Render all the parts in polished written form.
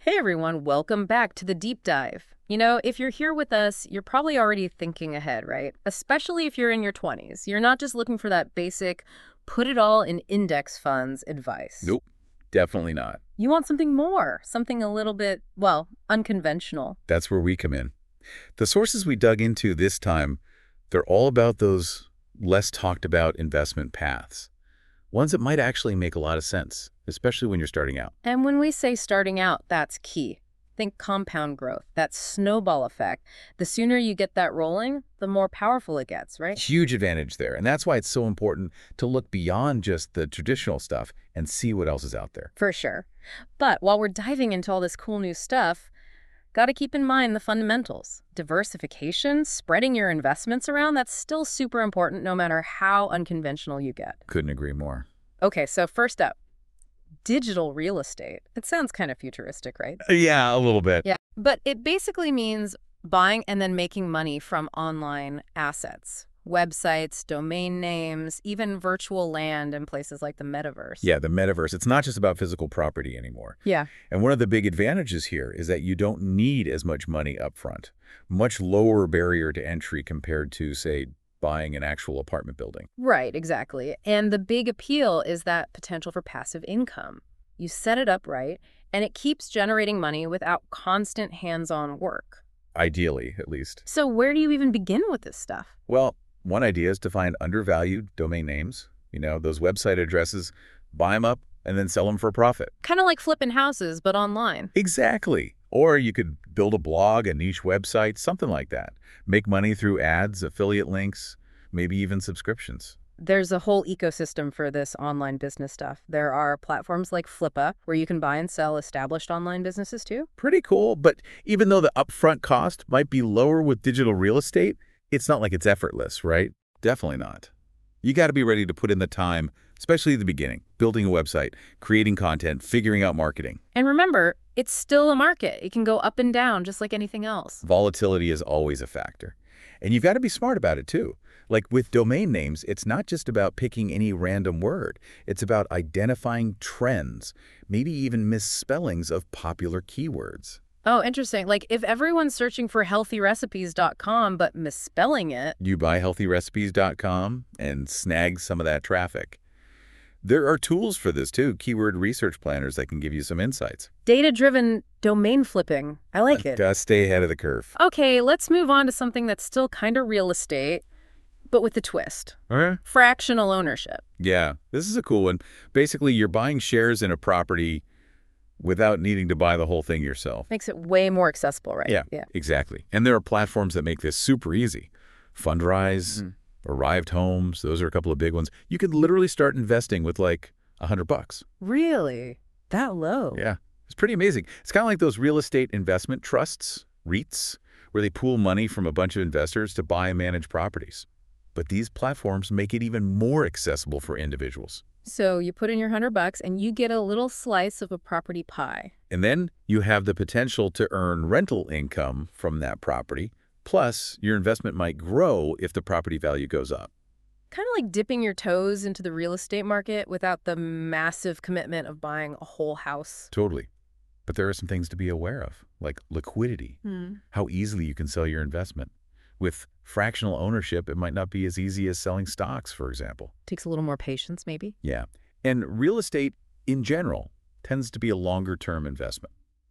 Hey everyone, welcome back to the deep dive. If you're here with us, you're probably already thinking ahead, right? Especially if you're in your 20s. You're not just looking for that basic put it all in index funds advice. Nope, definitely not. You want something more, something a little bit, well, unconventional. That's where we come in. The sources we dug into this time, they're all about those less talked about investment paths. Ones that might actually make a lot of sense, especially when you're starting out. And when we say starting out, that's key. Think compound growth, that snowball effect. The sooner you get that rolling, the more powerful it gets, right? Huge advantage there. And that's why it's so important to look beyond just the traditional stuff and see what else is out there. For sure. But while we're diving into all this cool new stuff, got to keep in mind the fundamentals. Diversification, spreading your investments around, that's still super important no matter how unconventional you get. Couldn't agree more. Okay, so first up, digital real estate. It sounds kind of futuristic, right? Yeah, a little bit. Yeah, but it basically means buying and then making money from online assets. Websites, domain names, even virtual land in places like the metaverse. Yeah, the metaverse. It's not just about physical property anymore. Yeah. And one of the big advantages here is that you don't need as much money up front. Much lower barrier to entry compared to, say, buying an actual apartment building. Right, exactly. And the big appeal is that potential for passive income. You set it up right, and it keeps generating money without constant hands-on work. Ideally, at least. So where do you even begin with this stuff? Well, one idea is to find undervalued domain names, those website addresses, buy them up, and then sell them for a profit. Kind of like flipping houses, but online. Exactly. Or you could build a blog, a niche website, something like that. Make money through ads, affiliate links, maybe even subscriptions. There's a whole ecosystem for this online business stuff. There are platforms like Flippa, where you can buy and sell established online businesses too. Pretty cool, but even though the upfront cost might be lower with digital real estate, it's not like it's effortless, right? Definitely not. You got to be ready to put in the time, especially at the beginning, building a website, creating content, figuring out marketing. And remember, it's still a market. It can go up and down just like anything else. Volatility is always a factor. And you've got to be smart about it too. Like with domain names, it's not just about picking any random word. It's about identifying trends, maybe even misspellings of popular keywords. Oh, interesting. Like if everyone's searching for healthyrecipes.com but misspelling it. You buy healthyrecipes.com and snag some of that traffic. There are tools for this too, keyword research planners that can give you some insights. Data-driven domain flipping. I like it. Gotta stay ahead of the curve. Okay, let's move on to something that's still kind of real estate, but with a twist. Okay. Fractional ownership. Yeah, this is a cool one. Basically, you're buying shares in a property without needing to buy the whole thing yourself. Makes it way more accessible, right? Yeah, exactly. And there are platforms that make this super easy. Fundrise, Arrived Homes, those are a couple of big ones. You could literally start investing with like $100. Really? That low? Yeah, it's pretty amazing. It's kind of like those real estate investment trusts, REITs, where they pool money from a bunch of investors to buy and manage properties. But these platforms make it even more accessible for individuals. So you put in your $100 and you get a little slice of a property pie. And then you have the potential to earn rental income from that property. Plus, your investment might grow if the property value goes up. Kind of like dipping your toes into the real estate market without the massive commitment of buying a whole house. Totally. But there are some things to be aware of, like liquidity, how easily you can sell your investment. With fractional ownership, it might not be as easy as selling stocks, for example. Takes a little more patience, maybe. Yeah. And real estate, in general, tends to be a longer-term investment.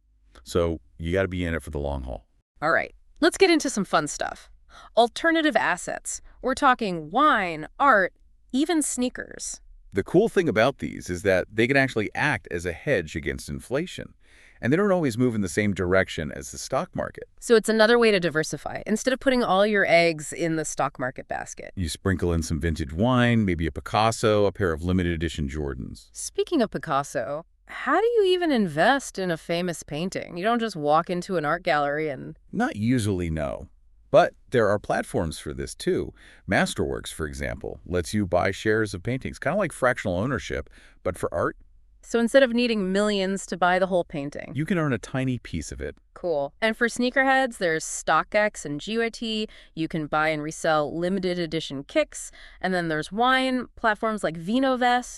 So you got to be in it for the long haul. All right. Let's get into some fun stuff. Alternative assets. We're talking wine, art, even sneakers. The cool thing about these is that they can actually act as a hedge against inflation. And they don't always move in the same direction as the stock market. So it's another way to diversify. Instead of putting all your eggs in the stock market basket. You sprinkle in some vintage wine, maybe a Picasso, a pair of limited edition Jordans. Speaking of Picasso, how do you even invest in a famous painting? You don't just walk into an art gallery and... Not usually, no. But there are platforms for this too. Masterworks, for example, lets you buy shares of paintings, kind of like fractional ownership, but for art. So instead of needing millions to buy the whole painting. You can earn a tiny piece of it. Cool. And for sneakerheads, there's StockX and GYT. You can buy and resell limited edition kicks. And then there's wine, platforms like VinoVest.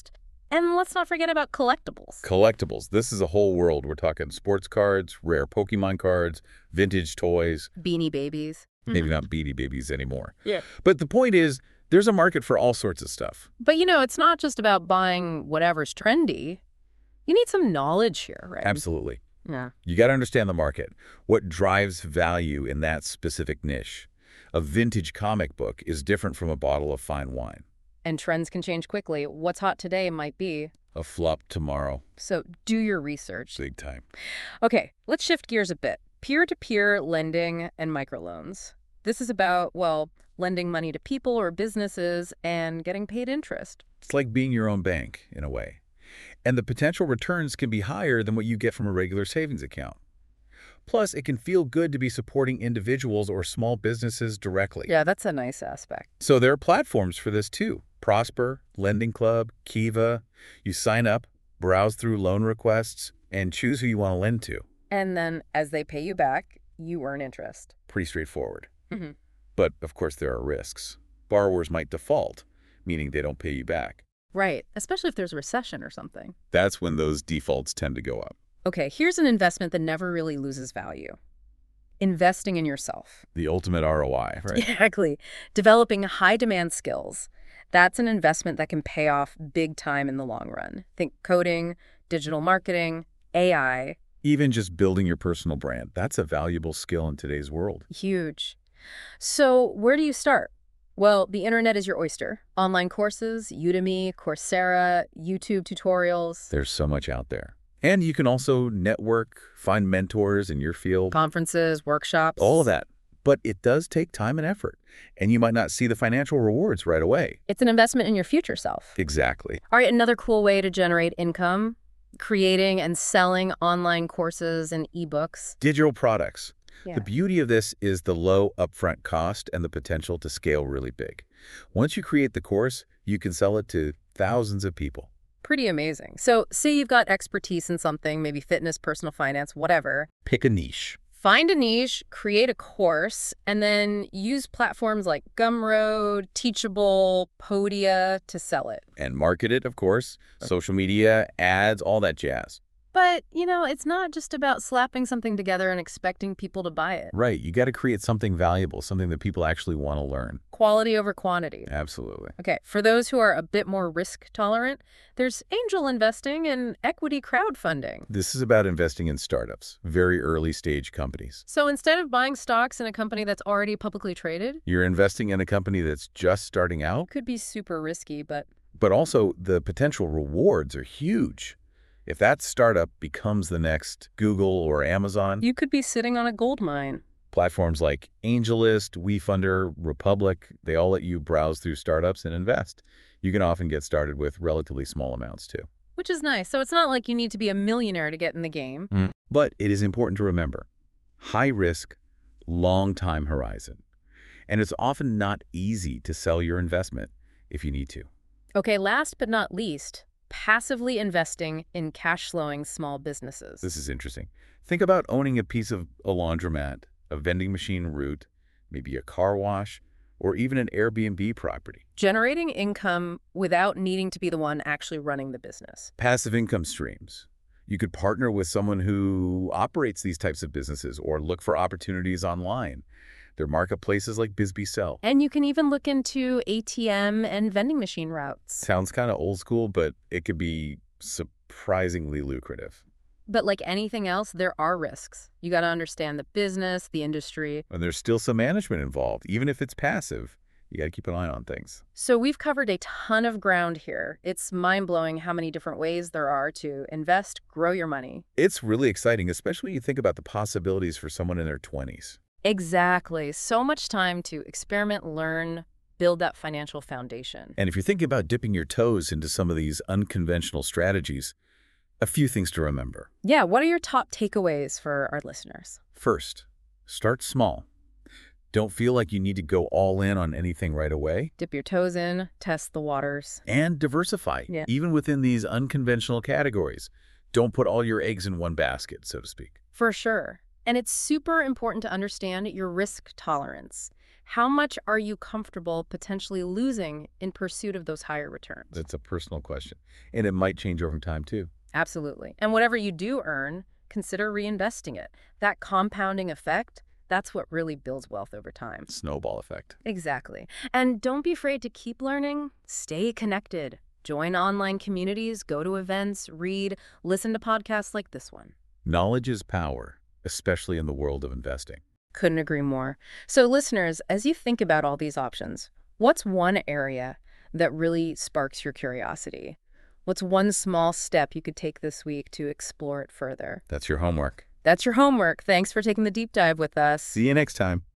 And let's not forget about collectibles. Collectibles. This is a whole world. We're talking sports cards, rare Pokemon cards, vintage toys. Beanie Babies. Maybe not Beanie Babies anymore. Yeah. But the point is, there's a market for all sorts of stuff. But, it's not just about buying whatever's trendy. You need some knowledge here, right? Absolutely. Yeah. You got to understand the market. What drives value in that specific niche? A vintage comic book is different from a bottle of fine wine. And trends can change quickly. What's hot today might be A flop tomorrow. So do your research. Big time. Okay, let's shift gears a bit. Peer-to-peer lending and microloans. This is about, lending money to people or businesses and getting paid interest. It's like being your own bank, in a way. And the potential returns can be higher than what you get from a regular savings account. Plus, it can feel good to be supporting individuals or small businesses directly. Yeah, that's a nice aspect. So there are platforms for this too. Prosper, Lending Club, Kiva. You sign up, browse through loan requests, and choose who you want to lend to. And then as they pay you back, you earn interest. Pretty straightforward. Mm-hmm. But, of course, there are risks. Borrowers might default, meaning they don't pay you back. Right, especially if there's a recession or something. That's when those defaults tend to go up. Okay, here's an investment that never really loses value. Investing in yourself. The ultimate ROI, right? Exactly. Developing high-demand skills. That's an investment that can pay off big time in the long run. Think coding, digital marketing, AI. Even just building your personal brand. That's a valuable skill in today's world. Huge. So where do you start? Well, the internet is your oyster. Online courses, Udemy, Coursera, YouTube tutorials. There's so much out there. And you can also network, find mentors in your field. Conferences, workshops. All of that. But it does take time and effort. And you might not see the financial rewards right away. It's an investment in your future self. Exactly. All right, another cool way to generate income, creating and selling online courses and ebooks. Digital products. Yeah. The beauty of this is the low upfront cost and the potential to scale really big. Once you create the course, you can sell it to thousands of people. Pretty amazing. So say you've got expertise in something, maybe fitness, personal finance, whatever. Pick a niche. Find a niche, create a course, and then use platforms like Gumroad, Teachable, Podia to sell it. And market it, of course. Social media, ads, all that jazz. But, it's not just about slapping something together and expecting people to buy it. Right. You got to create something valuable, something that people actually want to learn. Quality over quantity. Absolutely. Okay, for those who are a bit more risk tolerant, there's angel investing and equity crowdfunding. This is about investing in startups, very early stage companies. So instead of buying stocks in a company that's already publicly traded, You're investing in a company that's just starting out, could be super risky, but also the potential rewards are huge. If that startup becomes the next Google or Amazon, you could be sitting on a gold mine. platforms like AngelList, WeFunder, Republic, they all let you browse through startups and invest. You can often get started with relatively small amounts too. Which is nice. So it's not like you need to be a millionaire to get in the game. But it is important to remember, high risk, long time horizon. And it's often not easy to sell your investment if you need to. Okay, last but not least, passively investing in cash-flowing small businesses. This is interesting. Think about owning a piece of a laundromat, a vending machine route, maybe a car wash, or even an Airbnb property. Generating income without needing to be the one actually running the business. Passive income streams. You could partner with someone who operates these types of businesses or look for opportunities online. There are marketplaces like BizBsell. And you can even look into ATM and vending machine routes. Sounds kind of old school, but it could be surprisingly lucrative. But like anything else, there are risks. You got to understand the business, the industry. And there's still some management involved. Even if it's passive, you got to keep an eye on things. So we've covered a ton of ground here. It's mind-blowing how many different ways there are to invest, grow your money. It's really exciting, especially when you think about the possibilities for someone in their 20s. Exactly. So much time to experiment, learn, build that financial foundation. And if you're thinking about dipping your toes into some of these unconventional strategies, a few things to remember. Yeah, what are your top takeaways for our listeners? First, start small. Don't feel like you need to go all in on anything right away. Dip your toes in, test the waters. And diversify, Yeah. even within these unconventional categories. Don't put all your eggs in one basket, so to speak. For sure. And it's super important to understand your risk tolerance. How much are you comfortable potentially losing in pursuit of those higher returns? That's a personal question. And it might change over time, too. Absolutely. And whatever you do earn, consider reinvesting it. That compounding effect, that's what really builds wealth over time. Snowball effect. Exactly. And don't be afraid to keep learning. Stay connected. Join online communities, go to events, read, listen to podcasts like this one. Knowledge is power, especially in the world of investing. Couldn't agree more. So listeners, as you think about all these options, what's one area that really sparks your curiosity? What's one small step you could take this week to explore it further? That's your homework. That's your homework. Thanks for taking the deep dive with us. See you next time.